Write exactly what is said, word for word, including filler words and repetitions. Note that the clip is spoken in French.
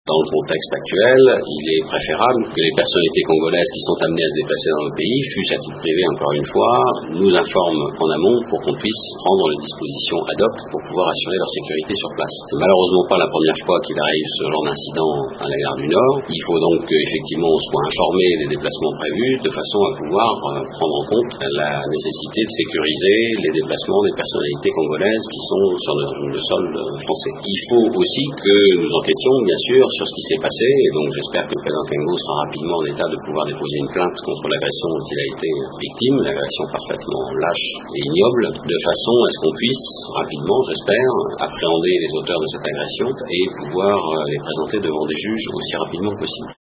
Dans le contexte actuel, il est préférable que les personnalités congolaises qui sont amenées à se déplacer dans le pays, fût-ce à titre privé encore une fois, nous informent en amont pour qu'on puisse prendre les dispositions ad hoc pour pouvoir assurer leur sécurité sur place. C'est malheureusement pas la première fois qu'il arrive ce genre d'incident à la gare du Nord. Il faut donc qu'effectivement on soit informé des déplacements prévus de façon à pouvoir prendre en compte la nécessité de sécuriser les déplacements des personnalités congolaises qui sont sur le, le sol français. Il faut aussi que nous enquêtions bien sûr sur ce qui s'est passé, et donc j'espère que le président Kengo sera rapidement en état de pouvoir déposer une plainte contre l'agression dont il a été victime, une agression parfaitement lâche et ignoble, de façon à ce qu'on puisse rapidement, j'espère, appréhender les auteurs de cette agression et pouvoir les présenter devant des juges aussi rapidement que possible.